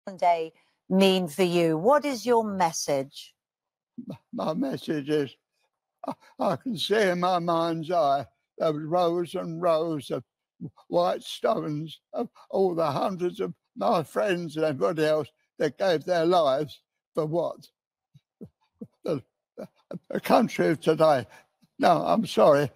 Day mean for you? What is your message? My message is, I can see in my mind's eye those rows and rows of white stones of all the hundreds of my friends and everybody else that gave their lives for what? The country of today. No, I'm sorry.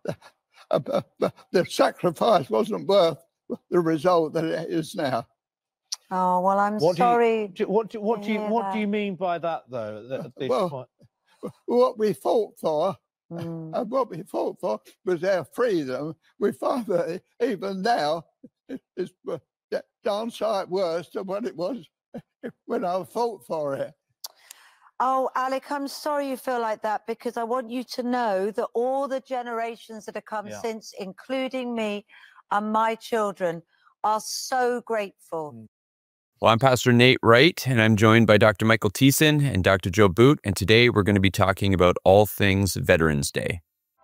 The sacrifice wasn't worth the result that it is now. Oh, well, I'm sorry. What do you mean by that, though? What we fought for, and what we fought for was our freedom. We find that even now it's darn sight worse than what it was when I fought for it. Oh, Alec, I'm sorry you feel like that, because I want you to know that all the generations that have come since, including me and my children, are so grateful. Well, I'm Pastor Nate Wright, and I'm joined by Dr. Michael Thiessen and Dr. Joe Boot, and today we're going to be talking about all things Veterans Day.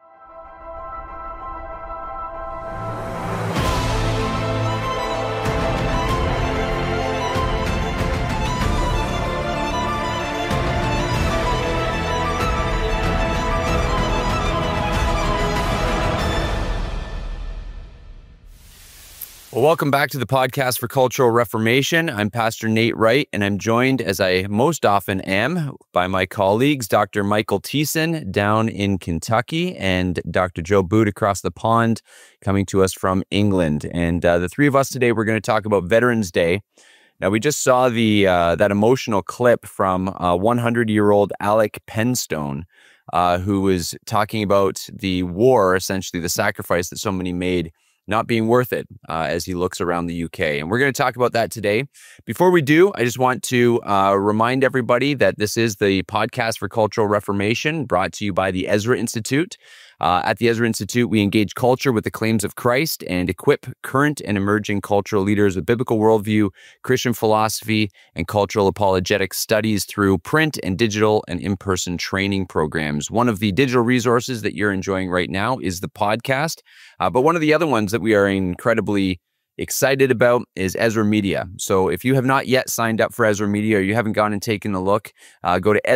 Well, welcome back to the Podcast for Cultural Reformation. I'm Pastor Nate Wright, and I'm joined, as I most often am, by my colleagues, Dr. Michael Thiessen down in Kentucky and Dr. Joe Boot across the pond, coming to us from England. And the three of us today, we're going to talk about Veterans Day. Now, we just saw that emotional clip from 100-year-old Alec Penstone, who was talking about the war, essentially the sacrifice that so many made, not being worth it as he looks around the UK. And we're going to talk about that today. Before we do, I just want to remind everybody that this is the Podcast for Cultural Reformation, brought to you by the Ezra Institute. At the Ezra Institute, we engage culture with the claims of Christ and equip current and emerging cultural leaders with biblical worldview, Christian philosophy, and cultural apologetic studies through print and digital and in-person training programs. One of the digital resources that you're enjoying right now is the podcast, but one of the other ones that we are incredibly excited about is Ezra Media. So if you have not yet signed up for Ezra Media, or you haven't gone and taken a look, go to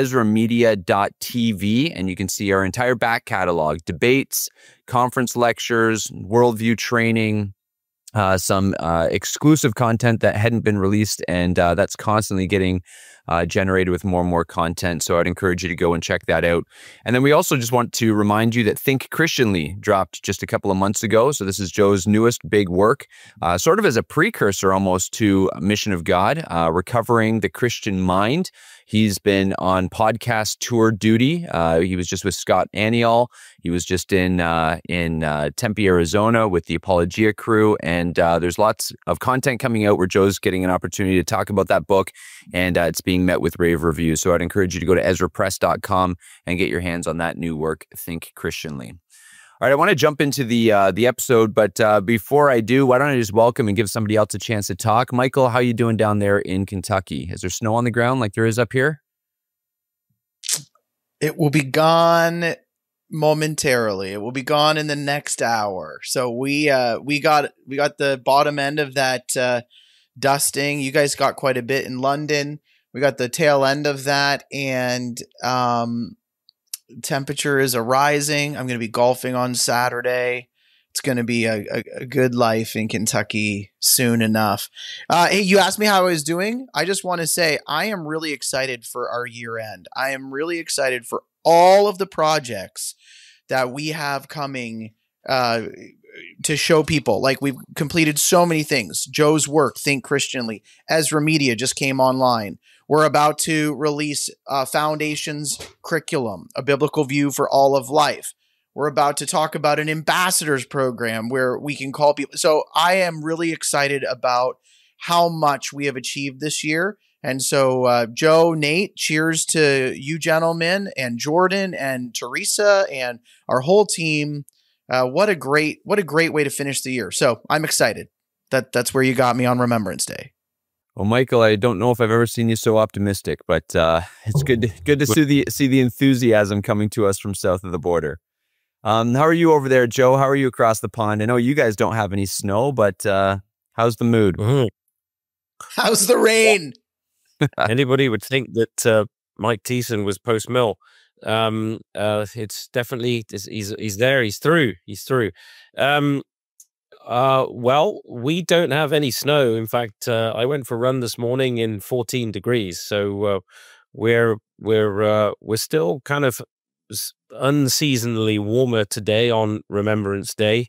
ezramedia.tv and you can see our entire back catalog, debates, conference lectures, worldview training, some exclusive content that hadn't been released, and that's constantly getting generated with more and more content. So I'd encourage you to go and check that out. And then we also just want to remind you that Think Christianly dropped just a couple of months ago. So this is Joe's newest big work, sort of as a precursor almost to Mission of God, Recovering the Christian Mind. He's been on podcast tour duty. He was just with Scott Aniol. He was just in Tempe, Arizona with the Apologia crew. And there's lots of content coming out where Joe's getting an opportunity to talk about that book. And it's being met with rave reviews. So I'd encourage you to go to ezrapress.com and get your hands on that new work, Think Christianly. All right, I want to jump into the episode, but before I do, why don't I just welcome and give somebody else a chance to talk? Michael, how you doing down there in Kentucky? Is there snow on the ground like there is up here? It will be gone momentarily. It will be gone in the next hour. So we got the bottom end of that dusting. You guys got quite a bit in London. We got the tail end of that, and temperature is rising. I'm going to be golfing on Saturday. It's going to be a good life in Kentucky soon enough. Hey, you asked me how I was doing. I just want to say I am really excited for our year end. I am really excited for all of the projects that we have coming to show people. Like, we've completed so many things. Joe's work, Think Christianly. Ezra Media just came online. We're about to release Foundations Curriculum, a biblical view for all of life. We're about to talk about an ambassadors program where we can call people. So I am really excited about how much we have achieved this year. And so, Joe, Nate, cheers to you gentlemen, and Jordan and Teresa and our whole team. What a great way to finish the year. So I'm excited. That's where you got me on Remembrance Day. Well, Michael, I don't know if I've ever seen you so optimistic, but it's good to see the enthusiasm coming to us from south of the border. How are you over there, Joe? How are you across the pond? I know you guys don't have any snow, but how's the mood? How's the rain? Anybody would think that Mike Thiessen was post-mill. It's definitely he's there. He's through. Well, we don't have any snow. In fact, I went for a run this morning in 14 degrees. So we're still kind of unseasonably warmer today on Remembrance Day.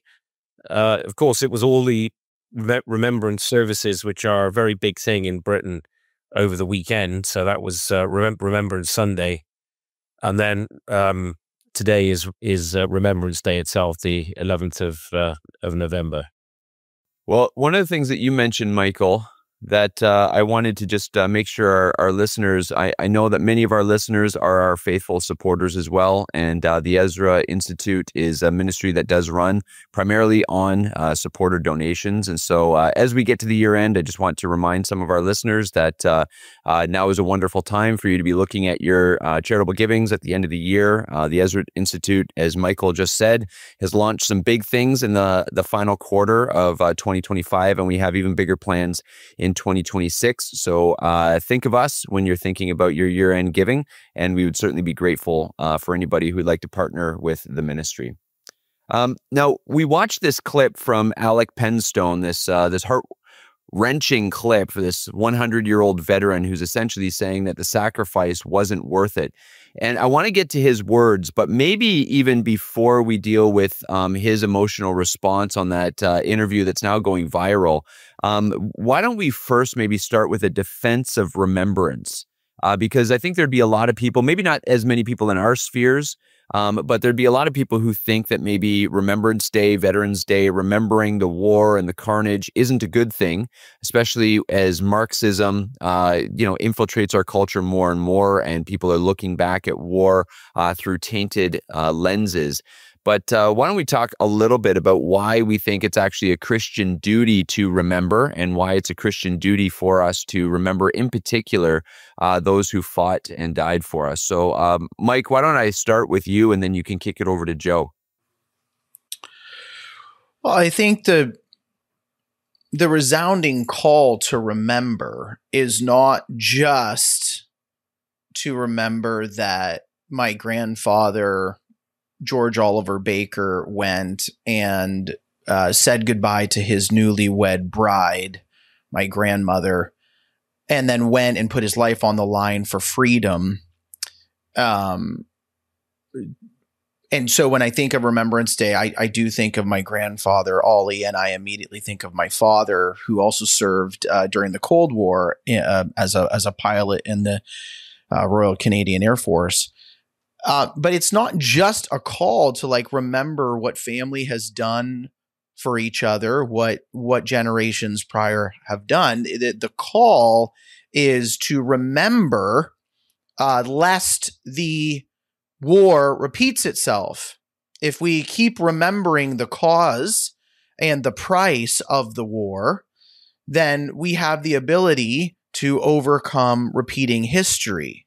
Of course, it was all the remembrance services, which are a very big thing in Britain over the weekend. So that was Remembrance Sunday, and then today is Remembrance Day itself, the 11th of November. Well, one of the things that you mentioned, Michael, that I wanted to just make sure our listeners, I know that many of our listeners are our faithful supporters as well. And the Ezra Institute is a ministry that does run primarily on supporter donations. And so as we get to the year end, I just want to remind some of our listeners that now is a wonderful time for you to be looking at your charitable givings at the end of the year. The Ezra Institute, as Michael just said, has launched some big things in the final quarter of 2025, and we have even bigger plans in 2026. So think of us when you're thinking about your year-end giving, and we would certainly be grateful for anybody who would like to partner with the ministry. Now, we watched this clip from Alec Penstone, this heart-wrenching clip for this 100-year-old veteran who's essentially saying that the sacrifice wasn't worth it. And I want to get to his words, but maybe even before we deal with his emotional response on that interview that's now going viral, why don't we first maybe start with a defense of remembrance? Because I think there'd be a lot of people, maybe not as many people in our spheres, but there'd be a lot of people who think that maybe Remembrance Day, Veterans Day, remembering the war and the carnage isn't a good thing, especially as Marxism, infiltrates our culture more and more, and people are looking back at war through tainted lenses. But why don't we talk a little bit about why we think it's actually a Christian duty to remember, and why it's a Christian duty for us to remember, in particular, those who fought and died for us. So, Mike, why don't I start with you, and then you can kick it over to Joe? Well, I think the resounding call to remember is not just to remember that my grandfather, George Oliver Baker, went and said goodbye to his newlywed bride, my grandmother, and then went and put his life on the line for freedom. And so when I think of Remembrance Day, I do think of my grandfather, Ollie, and I immediately think of my father, who also served during the Cold War as a pilot in the Royal Canadian Air Force. But it's not just a call to remember what family has done for each other, what generations prior have done. The call is to remember lest the war repeats itself. If we keep remembering the cause and the price of the war, then we have the ability to overcome repeating history.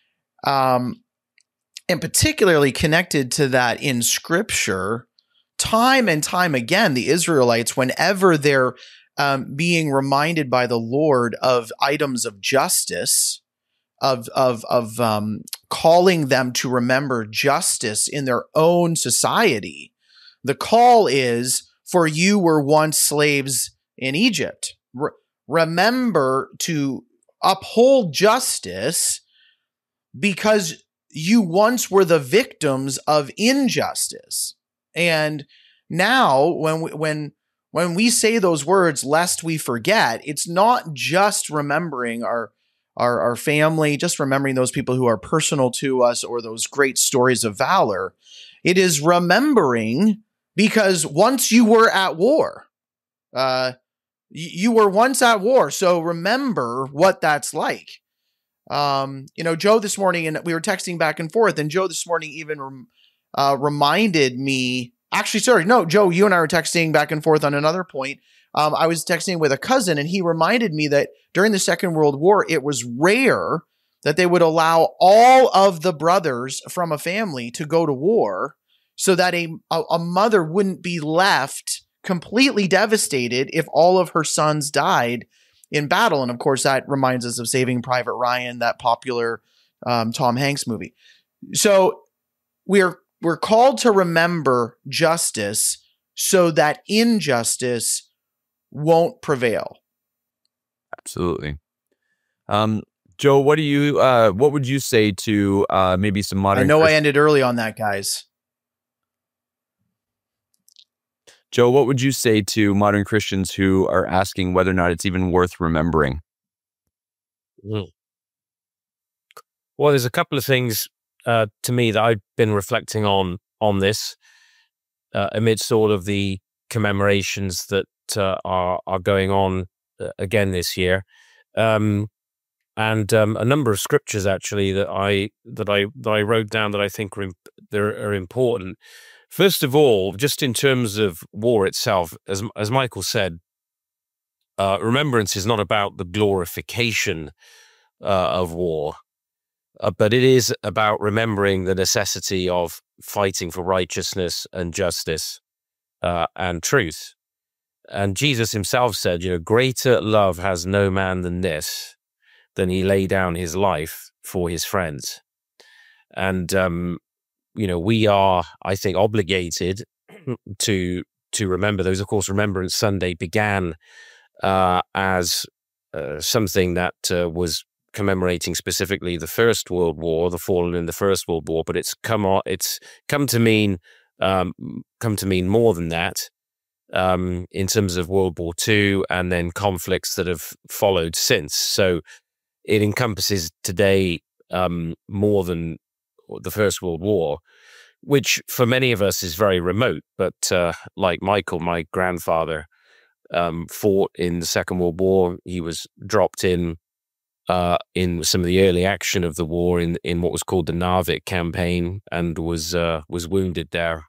And particularly connected to that in Scripture, time and time again, the Israelites, whenever they're being reminded by the Lord of items of justice, of calling them to remember justice in their own society, the call is, for you were once slaves in Egypt. Remember to uphold justice because you once were the victims of injustice. And now when we say those words, lest we forget, it's not just remembering our family, just remembering those people who are personal to us or those great stories of valor. It is remembering because once you were at war, you were once at war. So remember what that's like. Joe this morning, and we were texting back and forth, and Joe this morning even reminded me, Joe, you and I were texting back and forth on another point. I was texting with a cousin, and he reminded me that during the Second World War, it was rare that they would allow all of the brothers from a family to go to war so that a mother wouldn't be left completely devastated if all of her sons died in battle. And of course, that reminds us of Saving Private Ryan, that popular Tom Hanks movie. So we're called to remember justice so that injustice won't prevail. Absolutely. Joe, what would you say to maybe some modern? I know I ended early on that, guys. Joe, what would you say to modern Christians who are asking whether or not it's even worth remembering? Well, there's a couple of things to me that I've been reflecting on this amidst all of the commemorations that are going on again this year, and a number of scriptures actually that I wrote down that I think are important. First of all, just in terms of war itself, as Michael said, remembrance is not about the glorification of war, but it is about remembering the necessity of fighting for righteousness and justice and truth. And Jesus himself said, greater love has no man than this, than he lay down his life for his friends. And we are, I think, obligated to remember those. Of course, Remembrance Sunday began as something that was commemorating specifically the First World War, the fallen in the First World War, but it's come to mean more than that in terms of World War II and then conflicts that have followed since. So it encompasses today more than the First World War, which for many of us is very remote. But like Michael, my grandfather fought in the Second World War. He was dropped in some of the early action of the war in what was called the Narvik campaign, and was wounded there.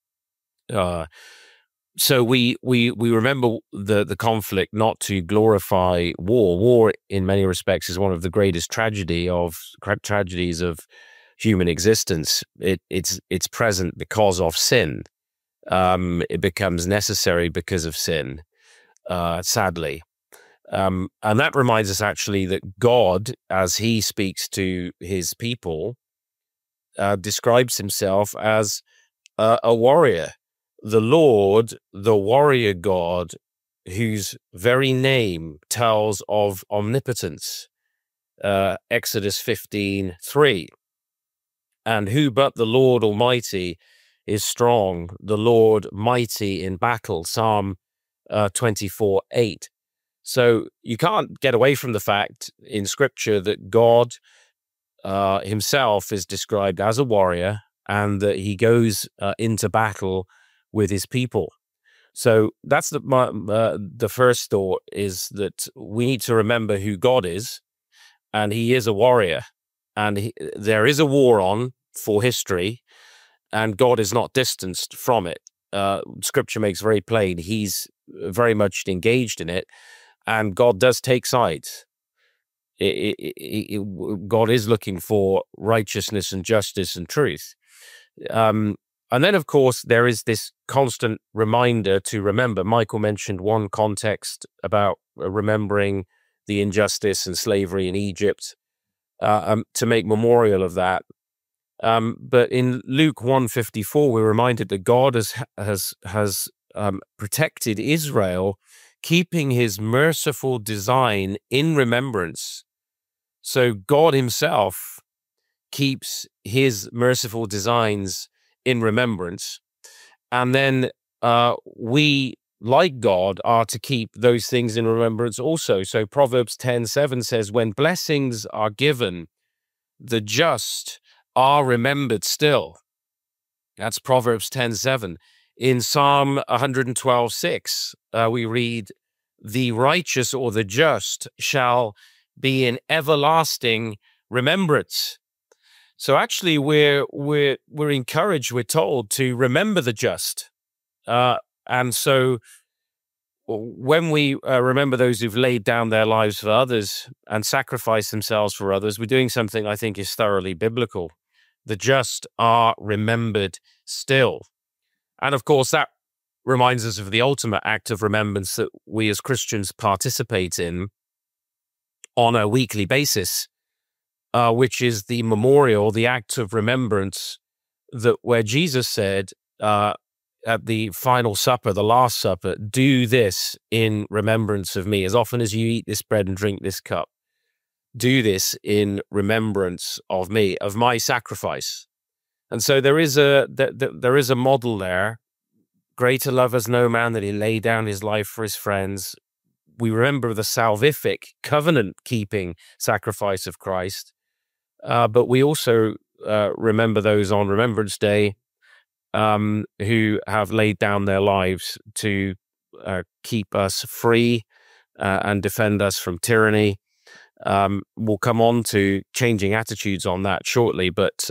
So we remember the conflict not to glorify war. War, in many respects, is one of the greatest tragedies of human existence. It's present because of sin. It becomes necessary because of sin, sadly. And that reminds us actually that God, as he speaks to his people, describes himself as a warrior. The Lord, the warrior God, whose very name tells of omnipotence. Exodus 15:3. And who but the Lord Almighty is strong, the Lord mighty in battle, Psalm 24:8. So you can't get away from the fact in Scripture that God himself is described as a warrior, and that he goes into battle with his people. So that's the first thought, is that we need to remember who God is, and he is a warrior, and there is a war on for history, and God is not distanced from it. Scripture makes very plain he's very much engaged in it, and God does take sides. God is looking for righteousness and justice and truth. And then, of course, there is this constant reminder to remember. Michael mentioned one context about remembering the injustice and slavery in Egypt, to make memorial of that. But in Luke 1:54, we're reminded that God has protected Israel, keeping his merciful design in remembrance. So God himself keeps his merciful designs in remembrance. And then we, like God, are to keep those things in remembrance also. So Proverbs 10:7 says, when blessings are given, the just are remembered still. That's Proverbs 10:7. In Psalm 112:6, we read, the righteous or the just shall be in everlasting remembrance. So actually, we're encouraged, we're told to remember the just. And so when we remember those who've laid down their lives for others and sacrificed themselves for others, we're doing something I think is thoroughly biblical. The just are remembered still. And of course, that reminds us of the ultimate act of remembrance that we as Christians participate in, on a weekly basis, which is the memorial, the act of remembrance that where Jesus said at the final supper, the Last Supper, do this in remembrance of me. As often as you eat this bread and drink this cup, do this in remembrance of me, of my sacrifice. And so there is a model there. Greater love has no man that he lay down his life for his friends. We remember the salvific, covenant-keeping sacrifice of Christ, but we also remember those on Remembrance Day who have laid down their lives to keep us free and defend us from tyranny. We'll come on to changing attitudes on that shortly, but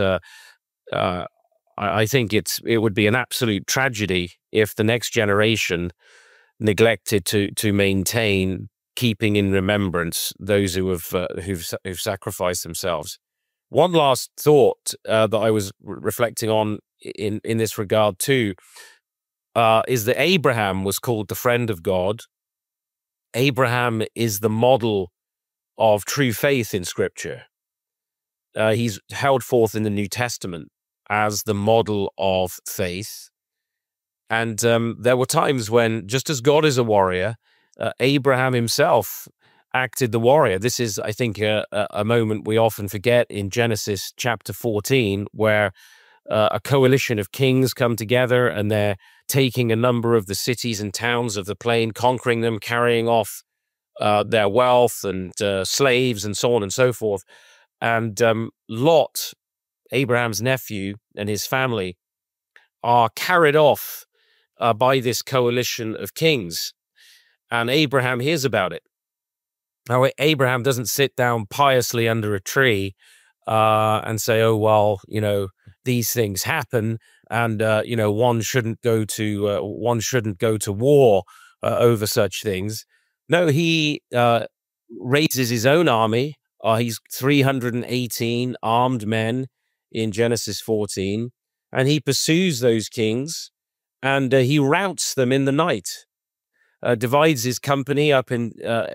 I think it would be an absolute tragedy if the next generation neglected to maintain keeping in remembrance those who've sacrificed themselves. One last thought that I was reflecting on in this regard too is that Abraham was called the friend of God. Abraham is the model of true faith in Scripture. He's held forth in the New Testament as the model of faith. And there were times when, just as God is a warrior, Abraham himself acted the warrior. This is, I think, a moment we often forget in Genesis chapter 14, where a coalition of kings come together and they're taking a number of the cities and towns of the plain, conquering them, carrying off their wealth and slaves and so on and so forth. And Lot, Abraham's nephew, and his family are carried off by this coalition of kings. And Abraham hears about it. Now, Abraham doesn't sit down piously under a tree and say, oh, well, these things happen, and one shouldn't go to war over such things. No, he raises his own army. He's 318 armed men in Genesis 14, and he pursues those kings, and he routs them in the night. Divides his company up, and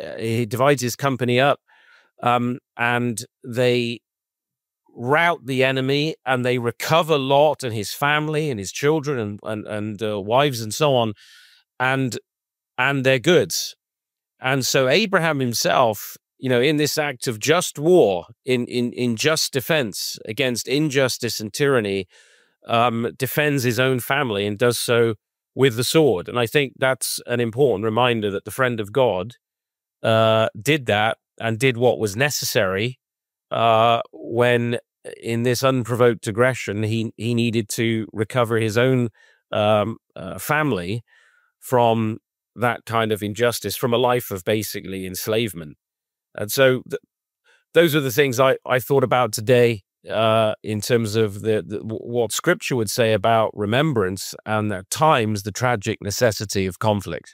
they rout the enemy, and they recover Lot and his family and his children and wives and so on, and their goods. And so Abraham himself, in this act of just war, in just defense against injustice and tyranny, defends his own family and does so with the sword. And I think that's an important reminder that the friend of God did that and did what was necessary when, in this unprovoked aggression, he needed to recover his own family from that kind of injustice, from a life of basically enslavement. And so those are the things I thought about today in terms of what Scripture would say about remembrance and at times the tragic necessity of conflict.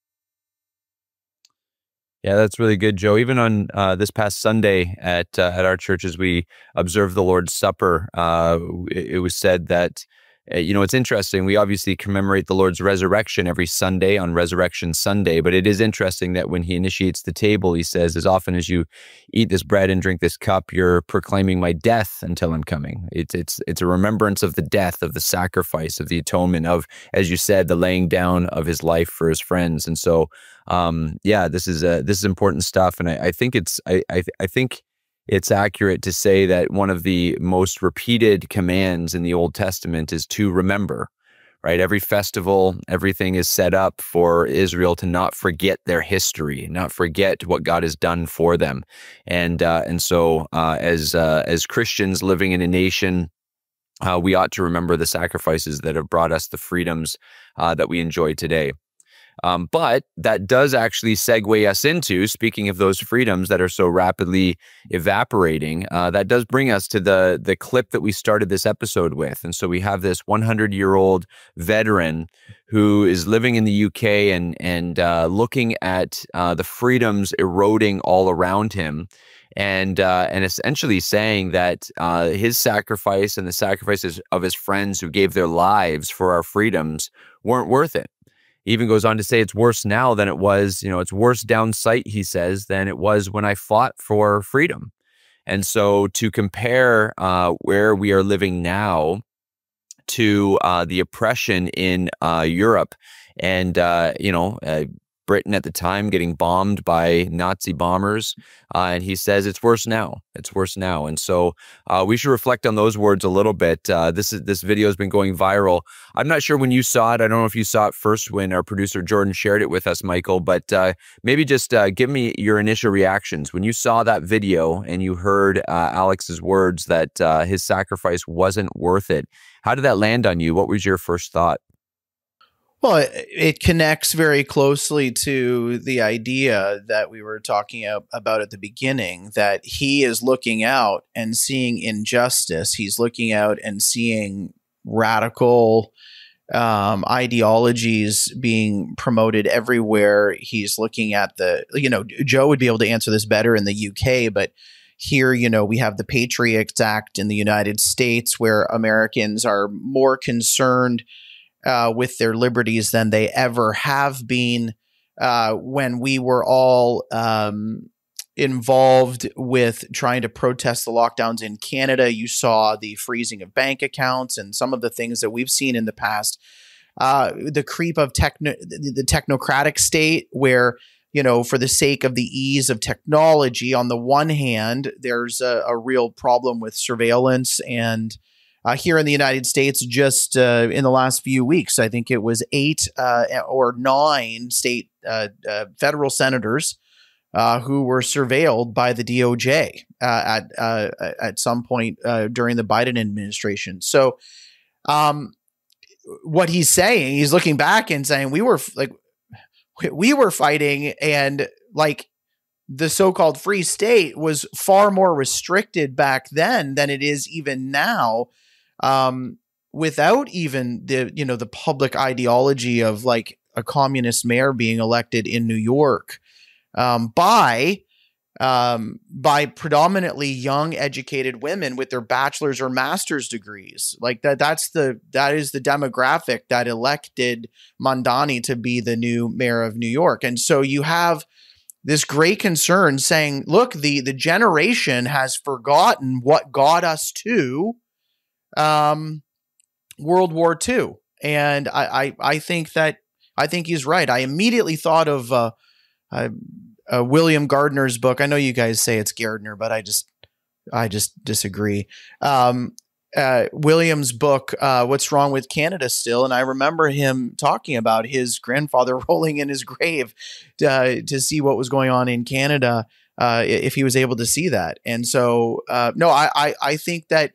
Yeah, that's really good, Joe. Even on this past Sunday at our church, as we observed the Lord's Supper, it was said that, it's interesting. We obviously commemorate the Lord's resurrection every Sunday on Resurrection Sunday, but it is interesting that when he initiates the table, he says, as often as you eat this bread and drink this cup, you're proclaiming my death until I'm coming. It's a remembrance of the death, of the sacrifice, of the atonement, of, as you said, the laying down of his life for his friends. And so, this is important stuff. And I think I think it's accurate to say that one of the most repeated commands in the Old Testament is to remember, right? Every festival, everything is set up for Israel to not forget their history, not forget what God has done for them. And so as Christians living in a nation, we ought to remember the sacrifices that have brought us the freedoms that we enjoy today. But that does actually segue us into, speaking of those freedoms that are so rapidly evaporating, that does bring us to the clip that we started this episode with. And so we have this 100-year-old veteran who is living in the UK and looking at the freedoms eroding all around him, and essentially saying that his sacrifice and the sacrifices of his friends who gave their lives for our freedoms weren't worth it. He even goes on to say it's worse now than it was, it's worse down sight, he says, than it was when I fought for freedom. And so to compare where we are living now to the oppression in Europe and, Britain at the time getting bombed by Nazi bombers. And he says it's worse now. It's worse now. And so we should reflect on those words a little bit. This video has been going viral. I'm not sure when you saw it. I don't know if you saw it first when our producer Jordan shared it with us, Michael, but maybe just give me your initial reactions. When you saw that video and you heard Alex's words that his sacrifice wasn't worth it, how did that land on you? What was your first thought? Well, it connects very closely to the idea that we were talking about at the beginning, that he is looking out and seeing injustice. He's looking out and seeing radical ideologies being promoted everywhere. He's looking at Joe would be able to answer this better in the UK, but here, we have the Patriots Act in the United States where Americans are more concerned with their liberties than they ever have been. When we were all involved with trying to protest the lockdowns in Canada, you saw the freezing of bank accounts and some of the things that we've seen in the past. The creep of the technocratic state where, for the sake of the ease of technology, on the one hand, there's a real problem with surveillance. And here in the United States, just in the last few weeks, I think it was 8 or 9 state federal senators who were surveilled by the DOJ at some point during the Biden administration. So what he's saying, he's looking back and saying, we were fighting, and the so-called free state was far more restricted back then than it is even now. Without even the public ideology of a communist mayor being elected in New York, by predominantly young educated women with their bachelor's or master's degrees. That is the demographic that elected Mamdani to be the new mayor of New York. And so you have this great concern saying, look, the generation has forgotten what got us to World War II. And I think he's right. I immediately thought of William Gardner's book. I know you guys say it's Gardner, but I just disagree. William's book, What's Wrong with Canada Still? And I remember him talking about his grandfather rolling in his grave to see what was going on in Canada, if he was able to see that. And so, no, I think that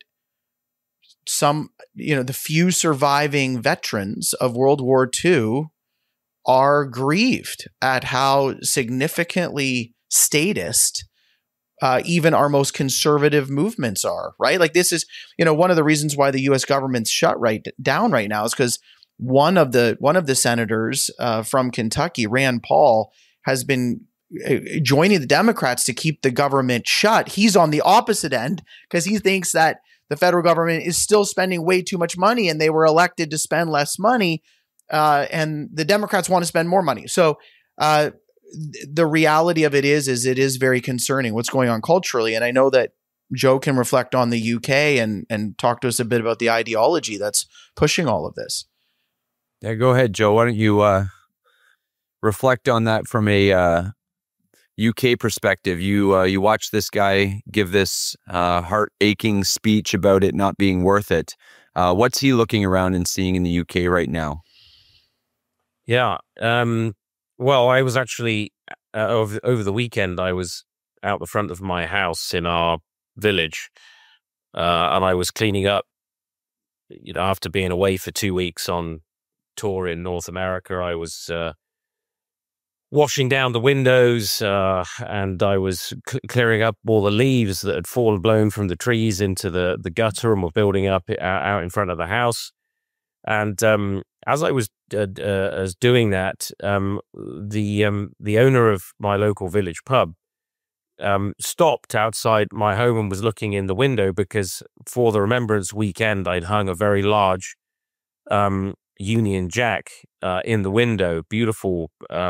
the few surviving veterans of World War II are grieved at how significantly statist even our most conservative movements are, right? This is, one of the reasons why the U.S. government's shut down right now is because one of the senators from Kentucky, Rand Paul, has been joining the Democrats to keep the government shut. He's on the opposite end because he thinks that the federal government is still spending way too much money and they were elected to spend less money. And the Democrats want to spend more money. So the reality of it is it is very concerning what's going on culturally. And I know that Joe can reflect on the UK and talk to us a bit about the ideology that's pushing all of this. Yeah, go ahead, Joe. Why don't you reflect on that from a UK perspective? You watch this guy give this heart-aching speech about it not being worth it. What's he looking around and seeing in the UK right now? Yeah. Well, I was actually over the weekend. I was out the front of my house in our village, and I was cleaning up. After being away for 2 weeks on tour in North America, I was washing down the windows, and I was clearing up all the leaves that had fallen, blown from the trees into the gutter and were building up out in front of the house. And as I was doing that, the owner of my local village pub stopped outside my home and was looking in the window because for the Remembrance Weekend, I'd hung a very large Union Jack in the window, beautiful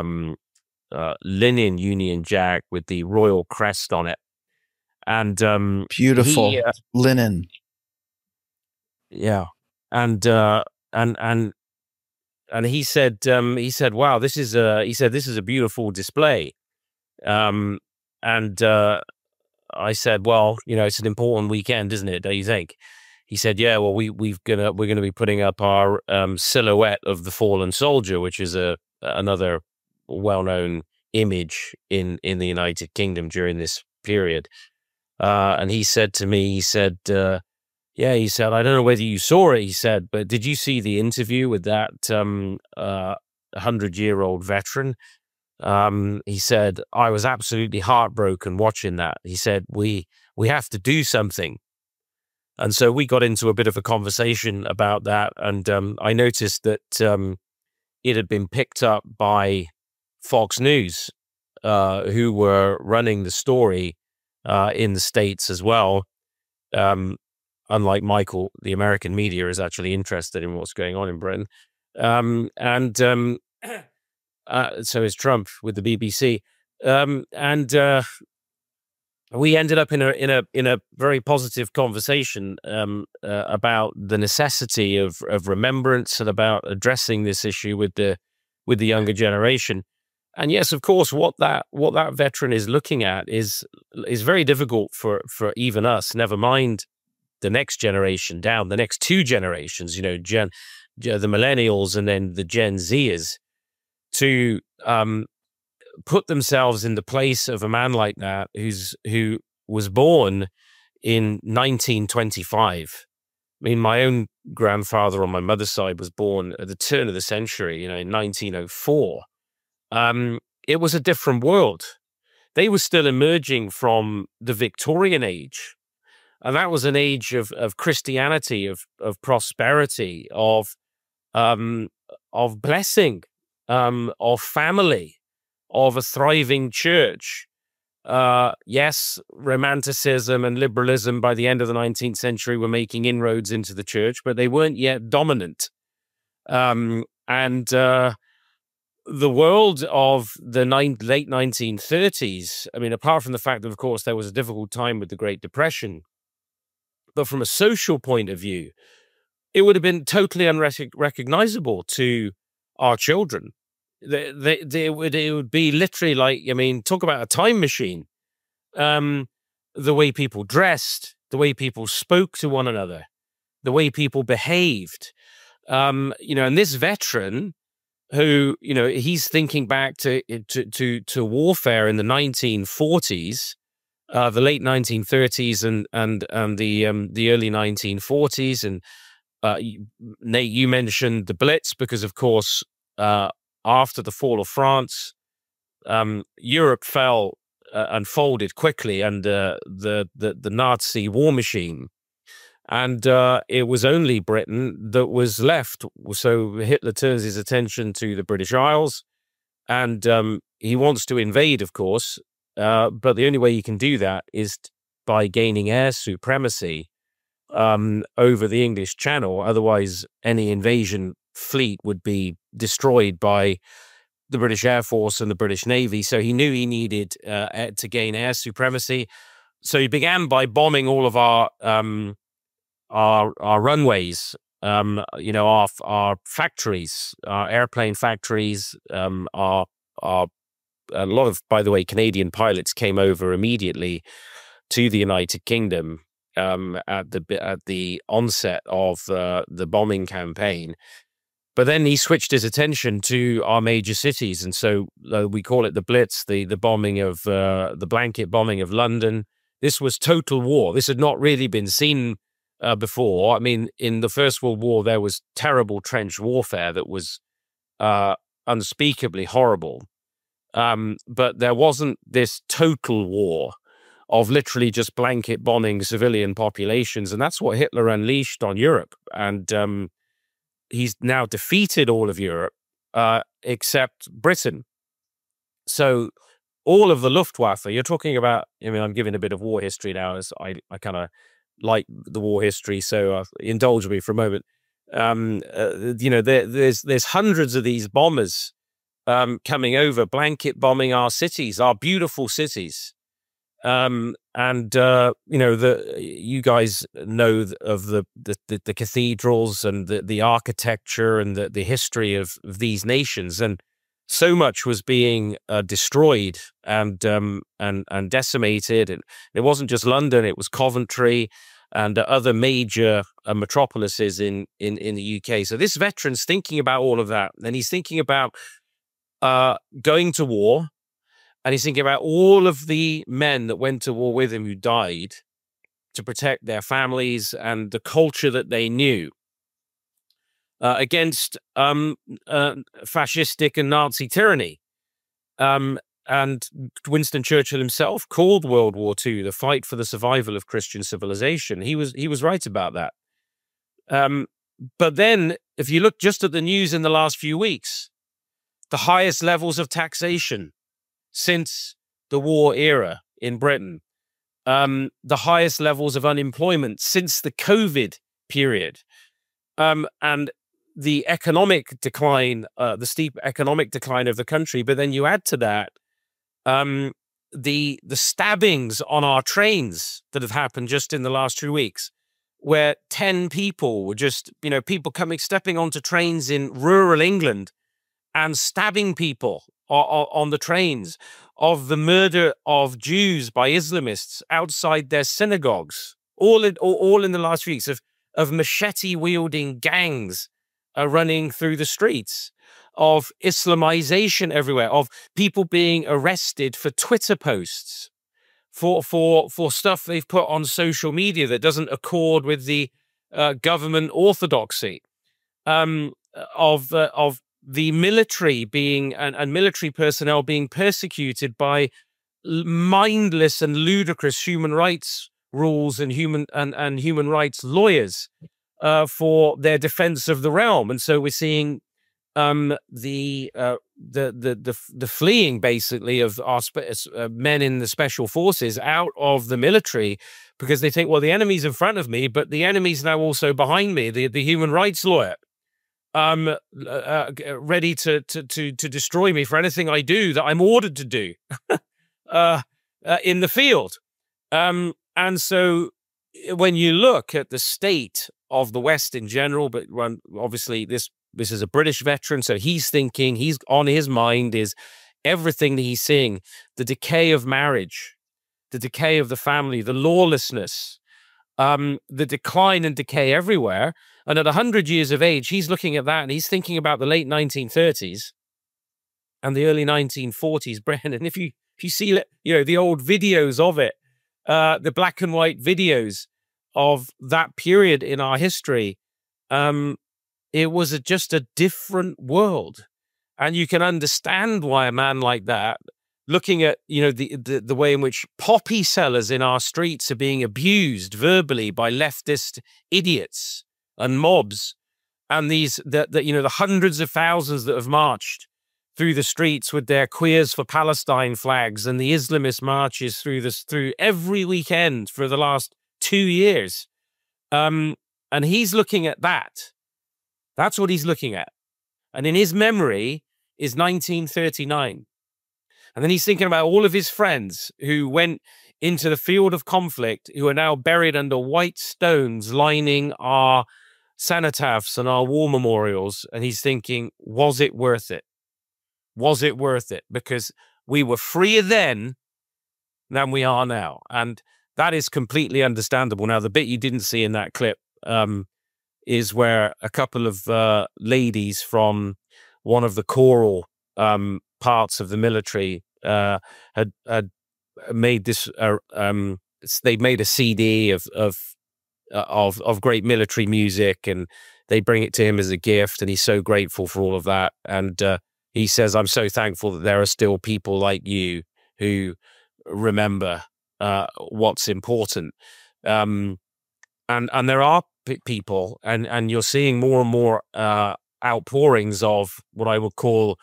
linen Union Jack with the royal crest on it, and beautiful linen. Yeah, and he said, wow, this is a beautiful display, and I said, well, it's an important weekend, isn't it? Don't you think? He said, yeah, well, we're gonna be putting up our silhouette of the fallen soldier, which is another well-known image in the United Kingdom during this period. And he said to me, yeah, he said, I don't know whether you saw it, he said, but did you see the interview with that 100-year-old veteran? He said, I was absolutely heartbroken watching that. He said, we have to do something. And so we got into a bit of a conversation about that. And I noticed that it had been picked up by Fox News, who were running the story in the States as well. Unlike Michael, the American media is actually interested in what's going on in Britain. So is Trump with the BBC. We ended up in a very positive conversation about the necessity of remembrance and about addressing this issue with the younger generation. And yes, of course, what that veteran is looking at is very difficult for even us. Never mind the next generation down, the next two generations. The millennials and then the Gen Zers, to put themselves in the place of a man like that who was born in 1925. I mean, my own grandfather on my mother's side was born at the turn of the century, in 1904. It was a different world. They were still emerging from the Victorian age. And that was an age of Christianity, of prosperity, of blessing, of family, of a thriving church. Yes, romanticism and liberalism by the end of the 19th century were making inroads into the church, but they weren't yet dominant. The world of the late 1930s, I mean, apart from the fact that, of course, there was a difficult time with the Great Depression, but from a social point of view, it would have been totally unrecognizable to our children. It would be literally like, I mean, talk about a time machine. The way people dressed, the way people spoke to one another, the way people behaved. And this veteran who, he's thinking back to warfare in the 1940s, the late 1930s and the early 1940s. And Nate, you mentioned the Blitz because, of course, after the fall of France, Europe fell and folded quickly under the Nazi war machine. And it was only Britain that was left. So Hitler turns his attention to the British Isles, and he wants to invade, of course. But the only way he can do that is by gaining air supremacy over the English Channel. Otherwise, any invasion fleet would be destroyed by the British Air Force and the British Navy. So he knew he needed to gain air supremacy. So he began by bombing all of our runways, our factories, our airplane factories, a lot of, by the way, Canadian pilots came over immediately to the United Kingdom at the onset of the bombing campaign. But then he switched his attention to our major cities, and so we call it the Blitz, the bombing of the blanket bombing of London. This was total war. This had not really been seen before. I mean, in the First World War, there was terrible trench warfare that was unspeakably horrible. But there wasn't this total war of literally just blanket bombing civilian populations. And that's what Hitler unleashed on Europe. And he's now defeated all of Europe except Britain. So all of the Luftwaffe, you're talking about, I mean, I'm giving a bit of war history now, as I kind of like the war history, so indulge me for a moment. There's hundreds of these bombers coming over, blanket bombing our cities, our beautiful cities. You guys know of the cathedrals and the architecture and the history of these nations, and so much was being destroyed and decimated. And it wasn't just London; it was Coventry and other major metropolises in the UK. So this veteran's thinking about all of that, and he's thinking about going to war, and he's thinking about all of the men that went to war with him who died to protect their families and the culture that they knew against fascistic and Nazi tyranny. And Winston Churchill himself called World War II the fight for the survival of Christian civilization. He was right about that. But then, if you look just at the news in the last few weeks, the highest levels of taxation since the war era in Britain, the highest levels of unemployment since the COVID period, and the economic decline, the steep economic decline of the country. But then you add to that the stabbings on our trains that have happened just in the last 2 weeks, where 10 people were just, people stepping onto trains in rural England and stabbing people on the trains, of the murder of Jews by Islamists outside their synagogues, all in the last few weeks, of machete-wielding gangs running through the streets, of Islamization everywhere, of people being arrested for Twitter posts, for stuff they've put on social media that doesn't accord with the government orthodoxy, of the military being and military personnel being persecuted by mindless and ludicrous human rights rules and human rights lawyers for their defense of the realm. And so we're seeing the fleeing, basically, of our men in the special forces out of the military, because they think, well, the enemy's in front of me, but the enemy's now also behind me, the human rights lawyer, ready to destroy me for anything I do that I'm ordered to do in the field. And so when you look at the state of the West in general, but obviously this is a British veteran, so he's on his mind is everything that he's seeing: the decay of marriage, the decay of the family, the lawlessness, the decline and decay everywhere. And at 100 years of age, he's looking at that and he's thinking about the late 1930s and the early 1940s, Brennan. If you see, the old videos of it, the black and white videos of that period in our history, it was just a different world. And you can understand why a man like that, looking at, the way in which poppy sellers in our streets are being abused verbally by leftist idiots and mobs, and the hundreds of thousands that have marched through the streets with their Queers for Palestine flags, and the Islamist marches through every weekend for the last 2 years. And he's looking at that. That's what he's looking at. And in his memory is 1939. And then he's thinking about all of his friends who went into the field of conflict, who are now buried under white stones lining our cenotaphs and our war memorials. And he's thinking, was it worth it? Was it worth it? Because we were freer then than we are now. And that is completely understandable. Now, the bit you didn't see in that clip is where a couple of ladies from one of the choral parts of the military had made this. They made a CD of great military music, and they bring it to him as a gift, and he's so grateful for all of that. And he says, "I'm so thankful that there are still people like you who remember what's important." And there are people, and you're seeing more and more outpourings of what I would call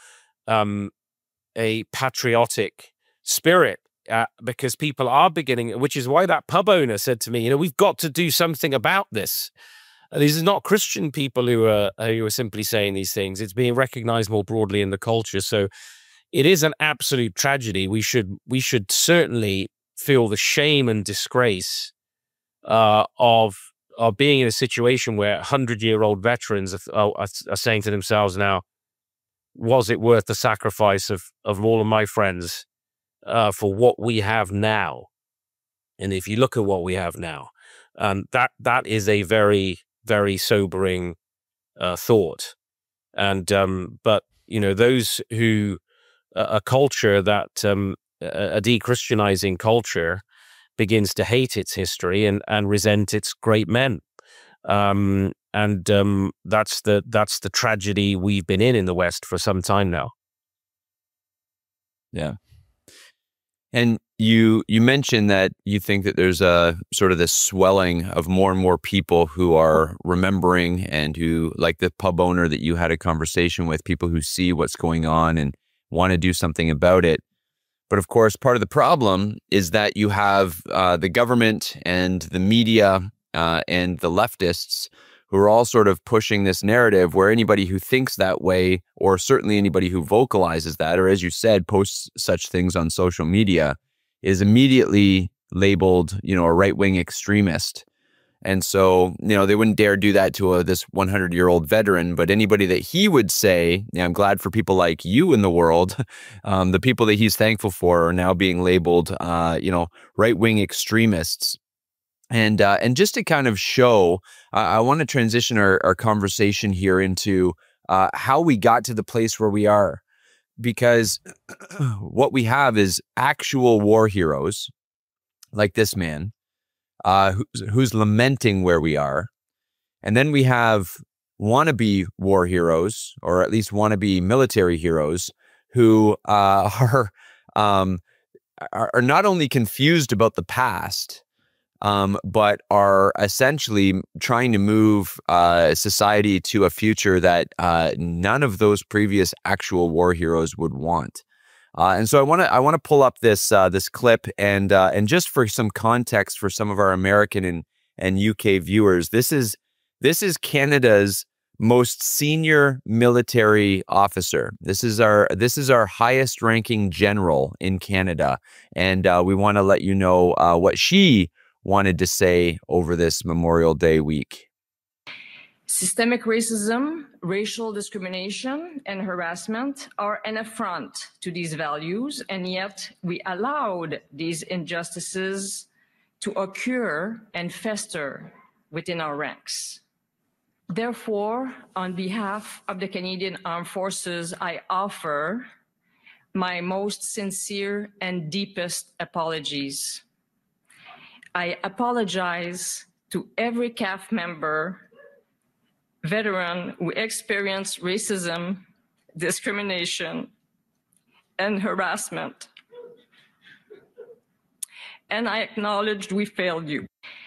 a patriotic spirit, because people are beginning, which is why that pub owner said to me, we've got to do something about this. these are not Christian people who are simply saying these things. It's being recognized more broadly in the culture. So it is an absolute tragedy. We should certainly feel the shame and disgrace of being in a situation where 100-year-old veterans are saying to themselves now, was it worth the sacrifice of all of my friends for what we have now? And if you look at what we have now, that is a very, very sobering thought. And but those who a culture that a de-Christianizing culture begins to hate its history and resent its great men. And that's the tragedy we've been in the West for some time now. Yeah. And you mentioned that you think that there's a sort of this swelling of more and more people who are remembering, and who, like the pub owner that you had a conversation with, people who see what's going on and want to do something about it. But of course, part of the problem is that you have the government and the media and the leftists who are all sort of pushing this narrative where anybody who thinks that way, or certainly anybody who vocalizes that, or as you said, posts such things on social media, is immediately labeled, a right-wing extremist. And so, they wouldn't dare do that to this 100-year-old veteran, but anybody that he would say, I'm glad for people like you in the world, the people that he's thankful for are now being labeled, right-wing extremists. And just to kind of show, I want to transition our conversation here into how we got to the place where we are, because what we have is actual war heroes like this man who's lamenting where we are. And then we have wannabe war heroes, or at least wannabe military heroes, who are not only confused about the past, but are essentially trying to move society to a future that none of those previous actual war heroes would want. And so I want to pull up this clip, and just for some context for some of our American and UK viewers, this is Canada's most senior military officer. This is our highest ranking general in Canada, and we want to let you know what she wanted to say over this Memorial Day week. Systemic racism, racial discrimination, and harassment are an affront to these values, and yet we allowed these injustices to occur and fester within our ranks. Therefore, on behalf of the Canadian Armed Forces, I offer my most sincere and deepest apologies. I apologize to every CAF member, veteran who experienced racism, discrimination, and harassment. And I acknowledge we failed you.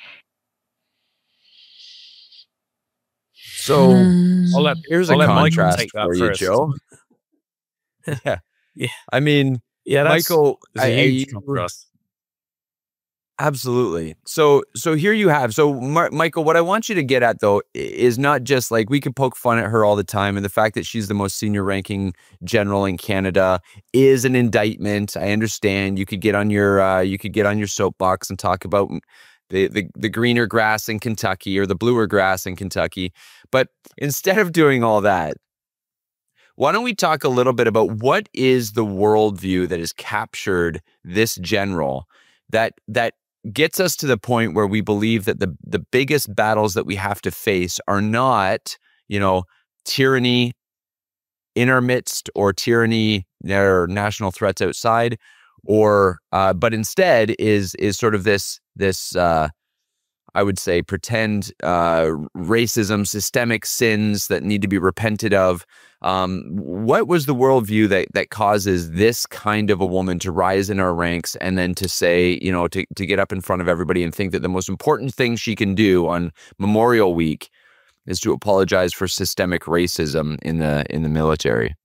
So here's a contrast for you, first. Joe. Yeah. I mean, Michael, a huge contrast. Absolutely. So here you have. So Michael, what I want you to get at though is not just like, we could poke fun at her all the time, and the fact that she's the most senior ranking general in Canada is an indictment. I understand. You could get on your soapbox and talk about the greener grass in Kentucky or the bluer grass in Kentucky. But instead of doing all that, why don't we talk a little bit about what is the worldview that has captured this general that gets us to the point where we believe that the biggest battles that we have to face are not, tyranny in our midst, or tyranny or national threats outside, or but instead is sort of this I would say pretend racism, systemic sins that need to be repented of. What was the worldview that causes this kind of a woman to rise in our ranks, and then to say, to get up in front of everybody and think that the most important thing she can do on Memorial Week is to apologize for systemic racism in the military?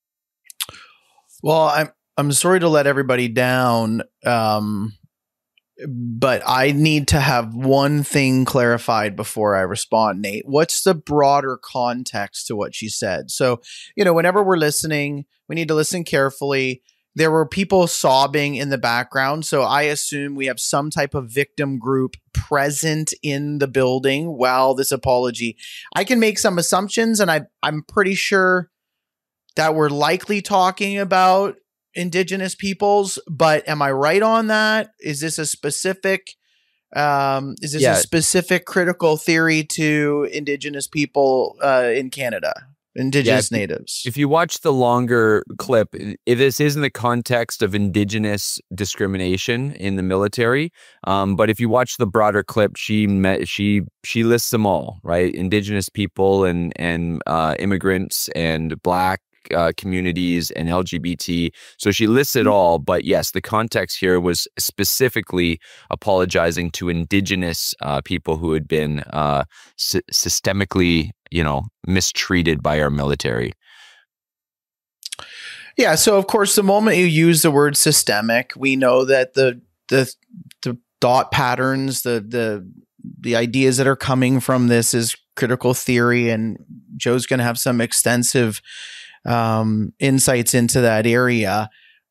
Well, I'm sorry to let everybody down. but I need to have one thing clarified before I respond, Nate. What's the broader context to what she said? So, whenever we're listening, we need to listen carefully. There were people sobbing in the background, so I assume we have some type of victim group present in the building while this apology. I can make some assumptions, and I'm pretty sure that we're likely talking about Indigenous peoples, but am I right on that? Is this a specific a specific critical theory to Indigenous people in Canada? Indigenous natives. If you watch the longer clip, this is in the context of Indigenous discrimination in the military. But if you watch the broader clip, she lists them all, right? Indigenous people and immigrants and Black communities and LGBT. So she lists it all. But yes, the context here was specifically apologizing to Indigenous people who had been systemically, mistreated by our military. Yeah. So of course, the moment you use the word systemic, we know that the thought patterns, the ideas that are coming from this is critical theory, and Joe's going to have some extensive insights into that area.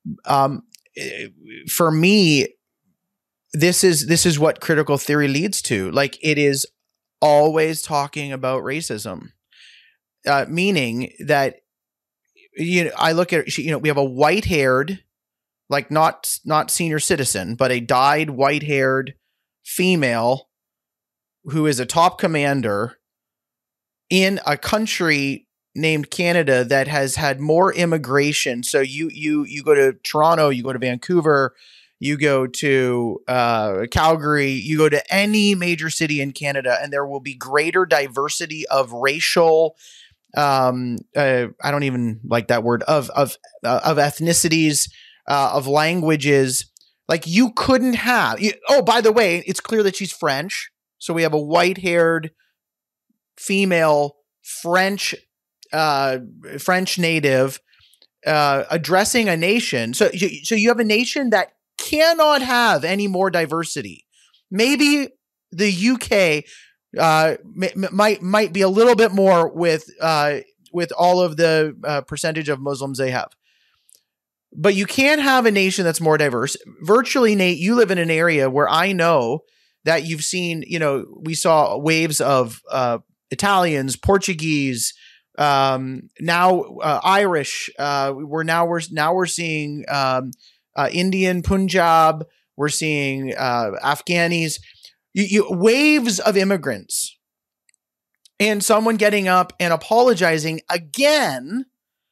For me, this is what critical theory leads to. Like, it is always talking about racism, meaning that, I look at, we have a white-haired, like not senior citizen, but a dyed white-haired female who is a top commander in a country named Canada that has had more immigration. So you go to Toronto, you go to Vancouver, you go to Calgary, you go to any major city in Canada, and there will be greater diversity of racial, I don't even like that word, of ethnicities, of languages. Like, you couldn't have. By the way, it's clear that she's French. So we have a white-haired female French native addressing a nation. So you have a nation that cannot have any more diversity. Maybe the UK might be a little bit more with all of the percentage of Muslims they have. But you can't have a nation that's more diverse. Virtually, Nate, you live in an area where I know that you've seen, we saw waves of Italians, Portuguese, now Irish. We're seeing Indian, Punjab. We're seeing Afghanis. Waves of immigrants, and someone getting up and apologizing again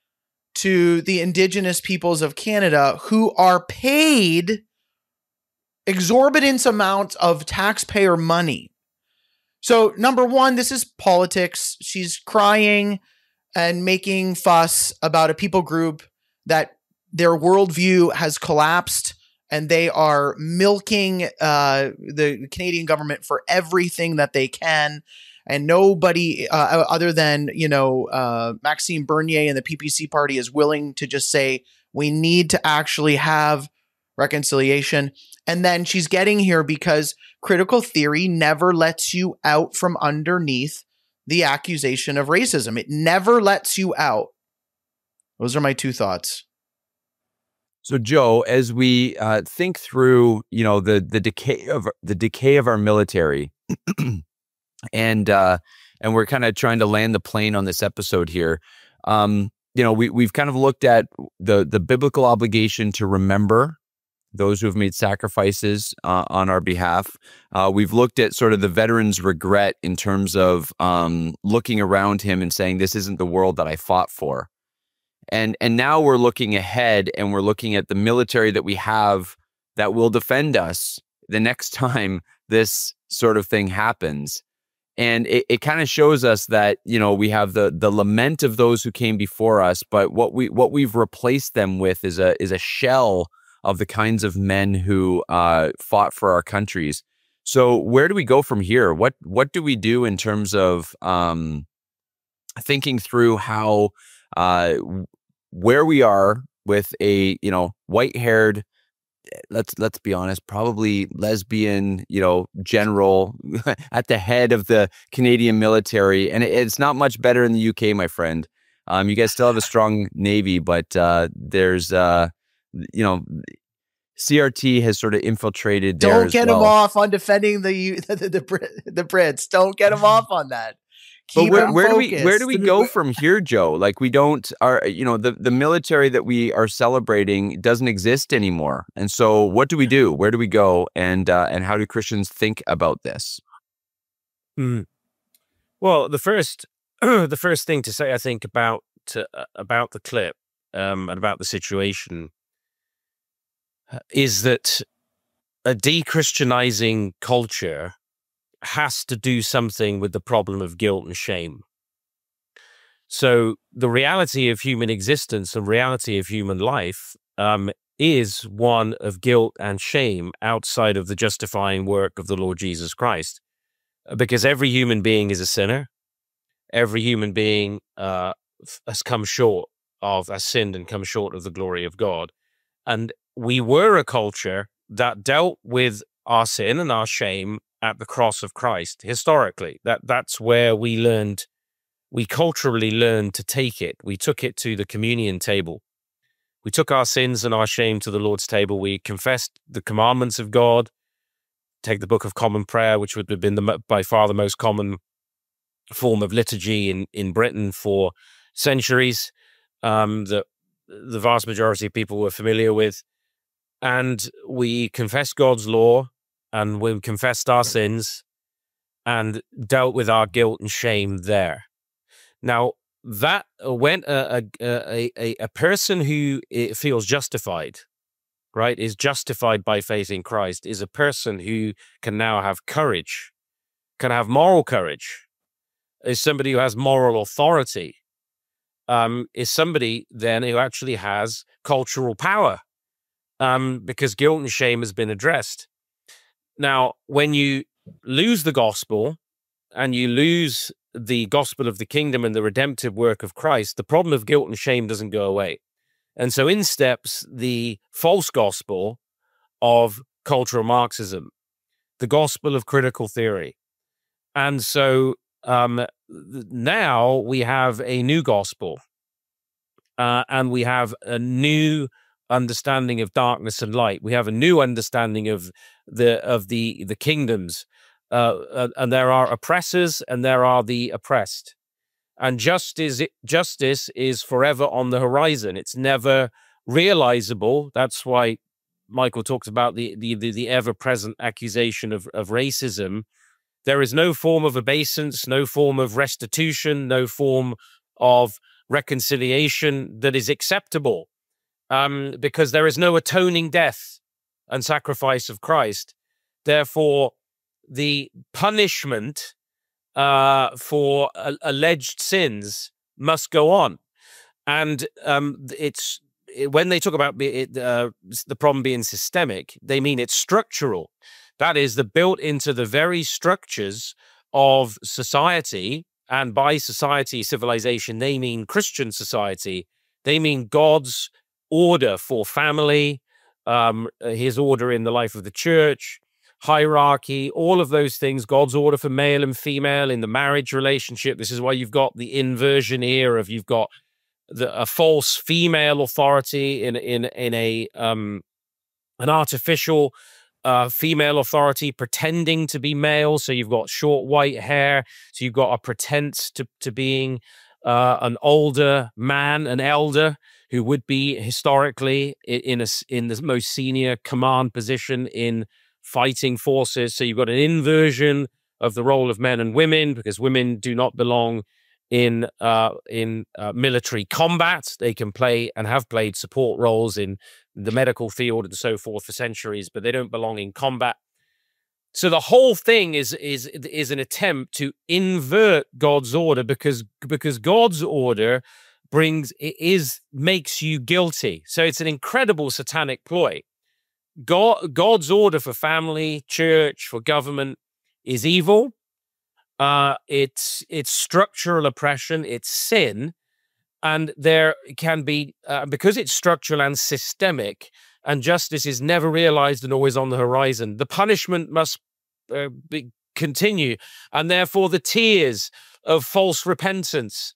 to the Indigenous peoples of Canada, who are paid exorbitant amounts of taxpayer money. So, number one, this is politics. She's crying and making fuss about a people group that their worldview has collapsed, and they are milking the Canadian government for everything that they can. And nobody other than, Maxime Bernier and the PPC party is willing to just say, we need to actually have reconciliation. And then she's getting here because critical theory never lets you out from underneath the accusation of racism. It never lets you out. Those are my two thoughts. So, Joe, as we think through, the decay of our military, and we're kind of trying to land the plane on this episode here. We've kind of looked at the biblical obligation to remember those who have made sacrifices on our behalf. We've looked at sort of the veteran's regret in terms of looking around him and saying, this isn't the world that I fought for. And now we're looking ahead, and we're looking at the military that we have that will defend us the next time this sort of thing happens. And it kind of shows us that, we have the lament of those who came before us, but what we've replaced them with is a shell of the kinds of men who fought for our countries. So where do we go from here? What do we do in terms of thinking through how where we are with a white-haired let's be honest, probably lesbian, general at the head of the Canadian military, and it's not much better in the UK, my friend. You guys still have a strong Navy, but there's CRT has sort of infiltrated there. Don't get him off on defending the Brits. Don't get him off on that. But where do we go from here, Joe? Like, we don't the military that we are celebrating doesn't exist anymore. And so what do we do? Where do we go? And how do Christians think about this? Well, the first thing to say, I think, about the clip and about the situation is that a de-Christianizing culture has to do something with the problem of guilt and shame. So the reality of human existence and reality of human life is one of guilt and shame outside of the justifying work of the Lord Jesus Christ. Because every human being is a sinner. Every human being has sinned and come short of the glory of God. And we were a culture that dealt with our sin and our shame at the cross of Christ. Historically, that's where we culturally learned to take it. We took it to the communion table. We took our sins and our shame to the Lord's table. We confessed the commandments of God. Take the Book of Common Prayer, which would have been by far the most common form of liturgy in Britain for centuries, that the vast majority of people were familiar with. And we confessed God's law, and we confessed our sins and dealt with our guilt and shame there. Now, that when a person who feels justified, right, is justified by faith in Christ, is a person who can now have courage, can have moral courage, is somebody who has moral authority, is somebody then who actually has cultural power, because guilt and shame has been addressed. Now, when you lose the gospel and you lose the gospel of the kingdom and the redemptive work of Christ, the problem of guilt and shame doesn't go away. And so in steps the false gospel of cultural Marxism, the gospel of critical theory. And so now we have a new gospel, and we have a new understanding of darkness and light. We have a new understanding of the kingdoms, and there are oppressors and there are the oppressed. And justice is forever on the horizon. It's never realizable. That's why Michael talks about the ever-present accusation of racism. There is no form of obeisance, no form of restitution, no form of reconciliation that is acceptable, because there is no atoning death and sacrifice of Christ. Therefore, the punishment for alleged sins must go on. And when they talk about the problem being systemic, they mean it's structural. That is, built into the very structures of society, and by society, civilization, they mean Christian society. They mean God's order for family, his order in the life of the church, hierarchy, all of those things, God's order for male and female in the marriage relationship. This is why you've got the inversion here of you've got a false female authority in an artificial female authority pretending to be male. So you've got short white hair. So you've got a pretense to being an older man, an elder, who would be historically in the most senior command position in fighting forces. So you've got an inversion of the role of men and women, because women do not belong in military combat. They can play and have played support roles in the medical field and so forth for centuries, but they don't belong in combat. So the whole thing is an attempt to invert God's order, because God's order makes you guilty. So it's an incredible satanic ploy. God's order for family, church, for government is evil. It's structural oppression. It's sin. And there can be, because it's structural and systemic, and justice is never realized and always on the horizon. The punishment must continue, and therefore the tears of false repentance,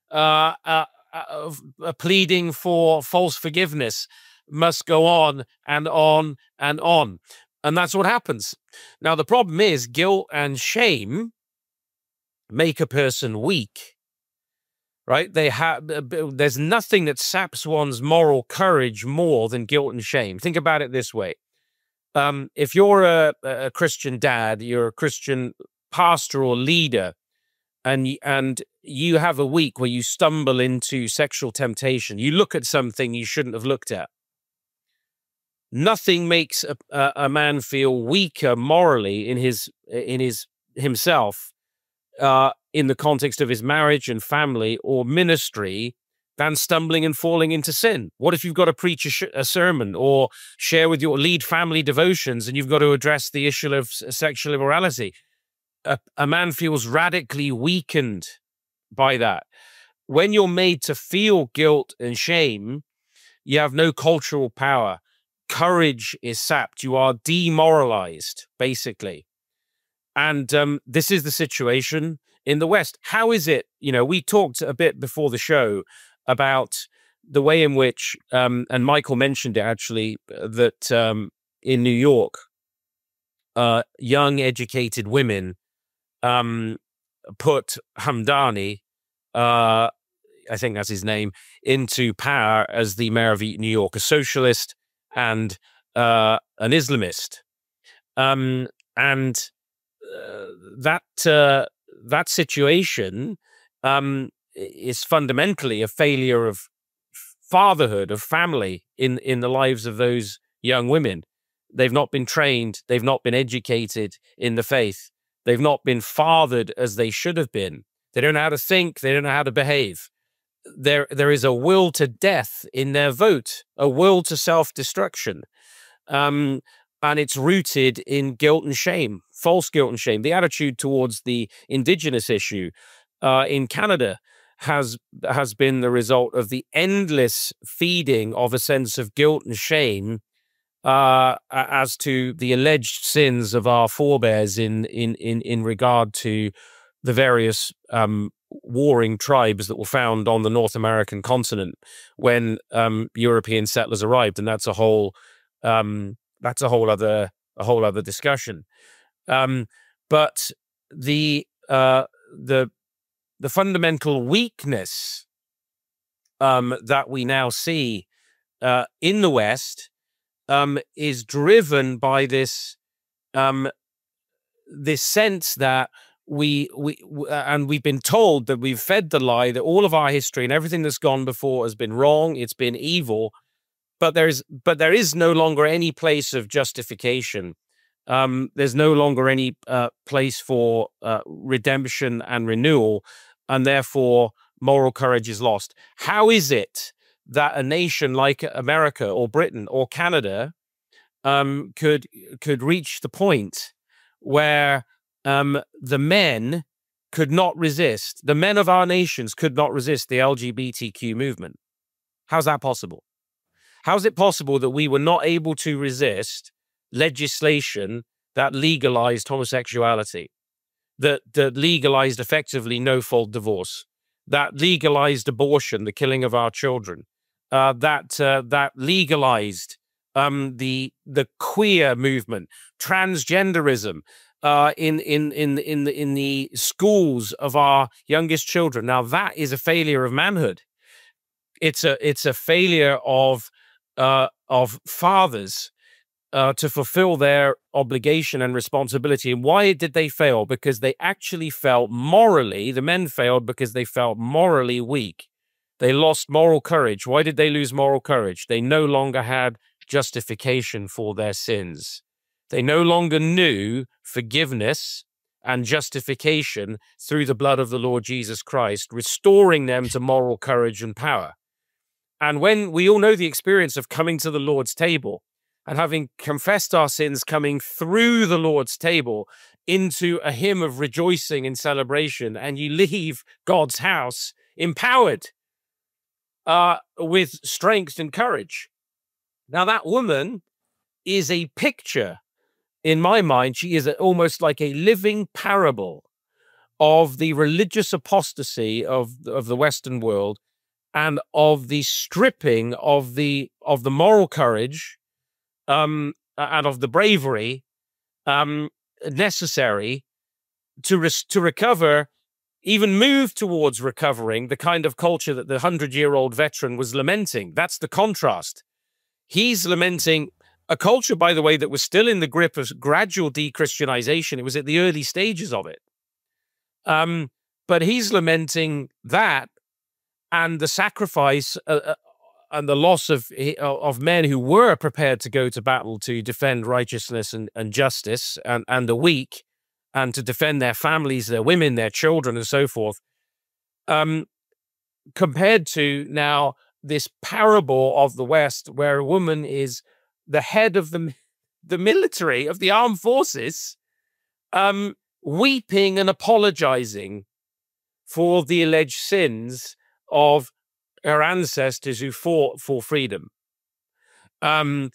pleading for false forgiveness, must go on and on and on. And that's what happens. Now, the problem is guilt and shame make a person weak, right? There's nothing that saps one's moral courage more than guilt and shame. Think about it this way. If you're a Christian dad, you're a Christian pastoral leader, and you have a week where you stumble into sexual temptation, you look at something you shouldn't have looked at. Nothing makes a man feel weaker morally in himself in the context of his marriage and family or ministry than stumbling and falling into sin. What if you've got to preach a sermon or share with your lead family devotions and you've got to address the issue of sexual immorality? A man feels radically weakened by that. When you're made to feel guilt and shame, you have no cultural power. Courage is sapped. You are demoralized, basically. And this is the situation in the West. How is it? We talked a bit before the show about the way in which, and Michael mentioned it actually, that in New York, young educated women put Hamdani, I think that's his name, into power as the mayor of New York, a socialist and an Islamist. That situation is fundamentally a failure of fatherhood, of family in the lives of those young women. They've not been trained. They've not been educated in the faith. They've not been fathered as they should have been. They don't know how to think. They don't know how to behave. There is a will to death in their vote, a will to self-destruction. And it's rooted in guilt and shame, false guilt and shame. The attitude towards the indigenous issue in Canada has been the result of the endless feeding of a sense of guilt and shame as to the alleged sins of our forebears in regard to the various warring tribes that were found on the North American continent when European settlers arrived, and that's a whole other discussion. But the fundamental weakness that we now see in the West is driven by this sense that we've been told that we've fed the lie that all of our history and everything that's gone before has been wrong, it's been evil, but there is no longer any place of justification. There's no longer any place for redemption and renewal, and therefore moral courage is lost. How is it that a nation like America or Britain or Canada could reach the point where the men could not resist, the men of our nations could not resist the LGBTQ movement? How's that possible? How is it possible that we were not able to resist legislation that legalized homosexuality, that legalized effectively no-fault divorce, that legalized abortion, the killing of our children, that legalized the queer movement, transgenderism in the schools of our youngest children? Now that is a failure of manhood. It's a failure of fathers to fulfill their obligation and responsibility. And why did they fail? Because they actually felt morally, the men failed because they felt morally weak. They lost moral courage. Why did they lose moral courage? They no longer had justification for their sins. They no longer knew forgiveness and justification through the blood of the Lord Jesus Christ, restoring them to moral courage and power. And when we all know the experience of coming to the Lord's table and having confessed our sins, coming through the Lord's table into a hymn of rejoicing and celebration, and you leave God's house empowered with strength and courage. Now, that woman is a picture, in my mind. She is almost like a living parable of the religious apostasy of the Western world, and of the stripping of the moral courage and of the bravery necessary to recover, even move towards recovering the kind of culture that the 100-year-old veteran was lamenting. That's the contrast. He's lamenting a culture, by the way, that was still in the grip of gradual de-Christianization. It was at the early stages of it. But he's lamenting that, and the sacrifice and the loss of men who were prepared to go to battle to defend righteousness and justice and the weak, and to defend their families, their women, their children, and so forth, compared to now this parable of the West, where a woman is the head of the military, of the armed forces, weeping and apologizing for the alleged sins of her ancestors who fought for freedom. And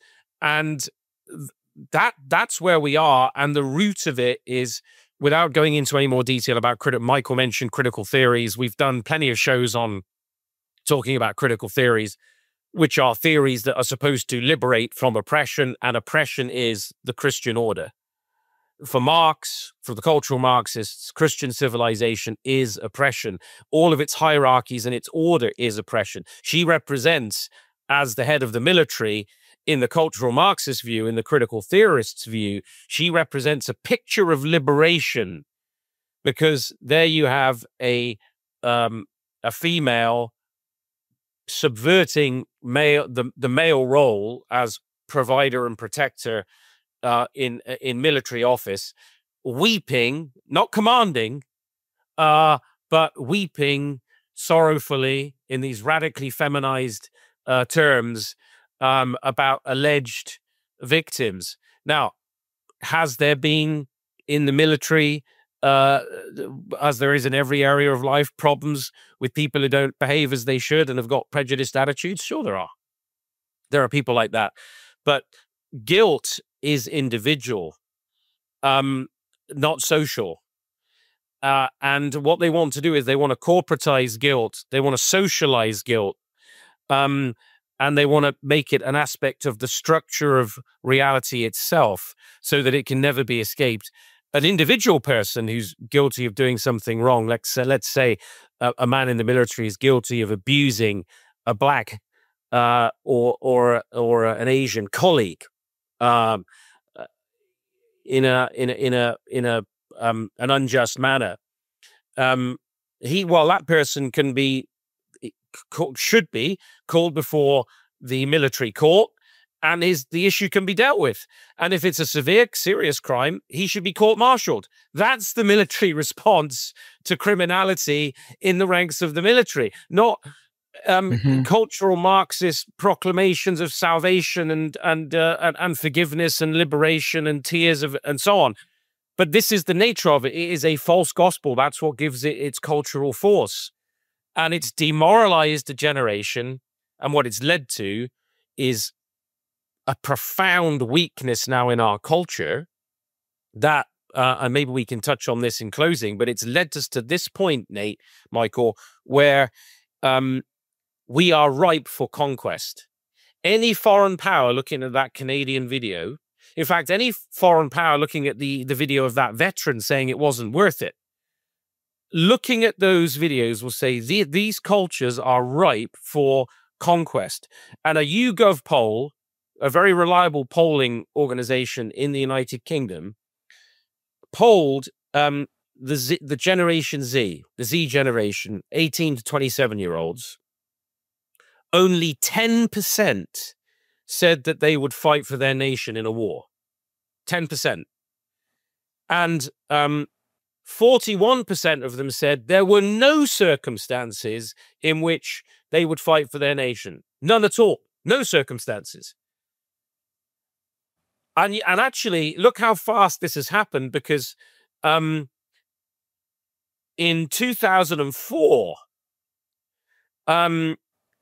that's where we are. And the root of it is, without going into any more detail about Michael mentioned critical theories. We've done plenty of shows on talking about critical theories, which are theories that are supposed to liberate from oppression, and oppression is the Christian order. For Marx, for the cultural Marxists, Christian civilization is oppression. All of its hierarchies and its order is oppression. She represents, as the head of the military, in the cultural Marxist view, in the critical theorist's view, she represents a picture of liberation, because there you have a female subverting the male role as provider and protector in military office, weeping, not commanding, but weeping sorrowfully in these radically feminized terms about alleged victims. Now, has there been in the military, as there is in every area of life, problems with people who don't behave as they should and have got prejudiced attitudes? Sure, there are. There are people like that. But guilt is individual, not social. And what they want to do is they want to corporatize guilt. They want to socialize guilt. And they want to make it an aspect of the structure of reality itself, so that it can never be escaped. An individual person who's guilty of doing something wrong, let's say a man in the military is guilty of abusing a black or an Asian colleague in an unjust manner. That person should be called before the military court, and the issue can be dealt with. And if it's a serious crime, he should be court-martialed. That's the military response to criminality in the ranks of the military, not cultural Marxist proclamations of salvation and forgiveness and liberation and tears and so on. But this is the nature of it. It is a false gospel. That's what gives it its cultural force. And it's demoralized a generation. And what it's led to is a profound weakness now in our culture that, and maybe we can touch on this in closing, but it's led us to this point, Nate, Michael, where we are ripe for conquest. Any foreign power looking at that Canadian video, in fact, any foreign power looking at the video of that veteran saying it wasn't worth it, looking at those videos will say these cultures are ripe for conquest. And a YouGov poll, a very reliable polling organization in the United Kingdom, polled the Generation Z, the Z generation, 18 to 27-year-olds. Only 10% said that they would fight for their nation in a war. 10%. And 41% of them said there were no circumstances in which they would fight for their nation. None at all. No circumstances. And actually, look how fast this has happened, because in 2004,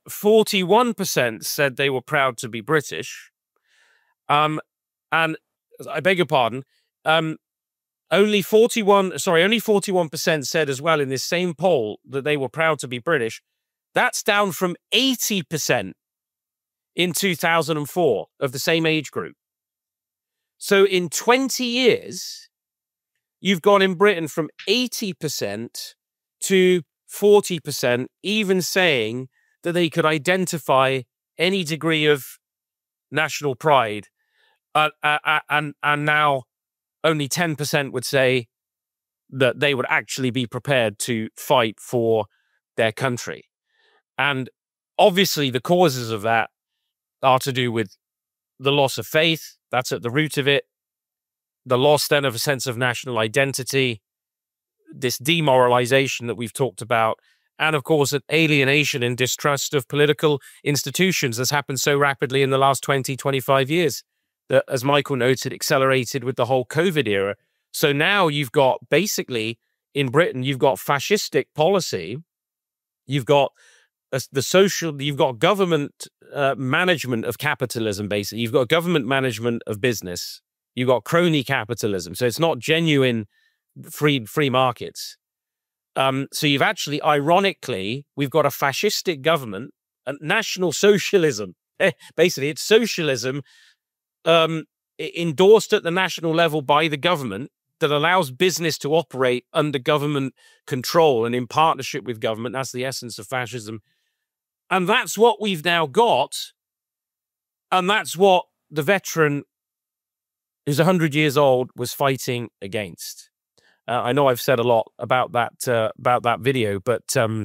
41% said they were proud to be British. And I beg your pardon, only 41% said as well in this same poll that they were proud to be British. That's down from 80% in 2004 of the same age group. So in 20 years, you've gone in Britain from 80% to 40%, even saying that they could identify any degree of national pride. And now only 10% would say that they would actually be prepared to fight for their country. And obviously the causes of that are to do with the loss of faith. That's at the root of it. The loss then of a sense of national identity, this demoralization that we've talked about, and of course, an alienation and distrust of political institutions that's happened so rapidly in the last 20, 25 years that, as Michael noted, accelerated with the whole COVID era. So now you've got basically in Britain, you've got fascistic policy, you've got you've got government management of capitalism, basically. You've got government management of business. You've got crony capitalism. So it's not genuine free markets. So you've actually, ironically, we've got a fascistic government, a national socialism. Basically, it's socialism endorsed at the national level by the government that allows business to operate under government control and in partnership with government. That's the essence of fascism. And that's what we've now got. And that's what the veteran who's 100 years old was fighting against. I know I've said a lot about that video, but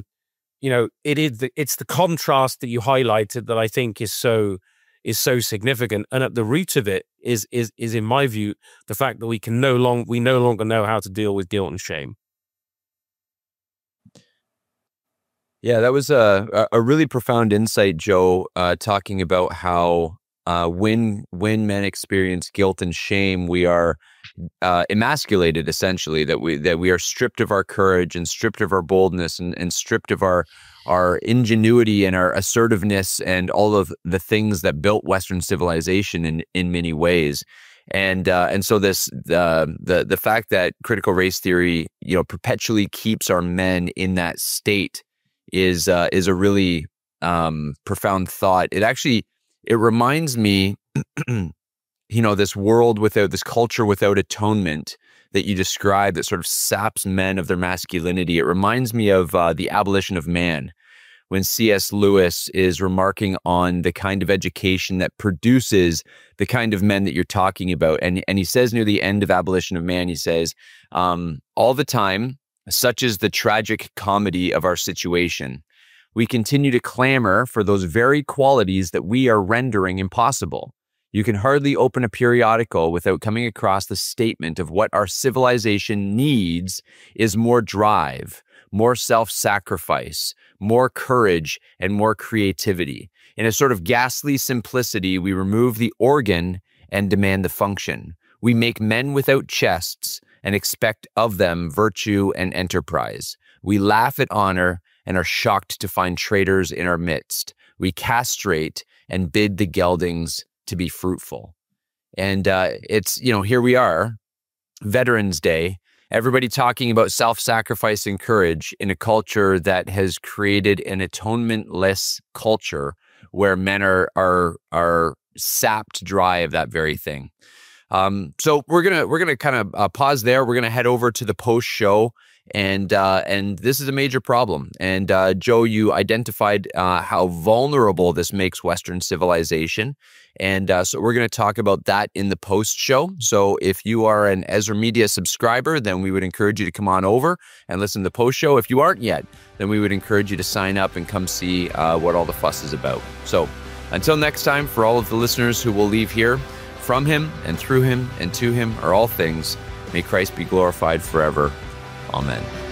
it's the contrast that you highlighted that I think is so significant. And at the root of it is in my view the fact that we no longer know how to deal with guilt and shame. Yeah, that was a really profound insight, Joe, talking about how when men experience guilt and shame, we are emasculated, essentially, that we are stripped of our courage and stripped of our boldness and stripped of our ingenuity and our assertiveness and all of the things that built Western civilization in many ways. And so the fact that critical race theory, perpetually keeps our men in that state is a really profound thought. It reminds me, this world without this culture without atonement that you describe that sort of saps men of their masculinity. It reminds me of The Abolition of Man, when C.S. Lewis is remarking on the kind of education that produces the kind of men that you're talking about. And he says near the end of Abolition of Man, he says, all the time, such is the tragic comedy of our situation. We continue to clamor for those very qualities that we are rendering impossible. You can hardly open a periodical without coming across the statement of what our civilization needs is more drive, more self-sacrifice, more courage, and more creativity. In a sort of ghastly simplicity, we remove the organ and demand the function. We make men without chests and expect of them virtue and enterprise. We laugh at honor and are shocked to find traitors in our midst. We castrate and bid the geldings to be fruitful. And it's, here we are, Veterans Day, everybody talking about self-sacrifice and courage in a culture that has created an atonement-less culture where men are sapped dry of that very thing. So we're gonna kind of pause there. We're gonna head over to the post show, and this is a major problem. And Joe, you identified how vulnerable this makes Western civilization, and so we're gonna talk about that in the post show. So if you are an Ezra Media subscriber, then we would encourage you to come on over and listen to the post show. If you aren't yet, then we would encourage you to sign up and come see what all the fuss is about. So until next time, for all of the listeners who will leave here, from him and through him and to him are all things. May Christ be glorified forever. Amen.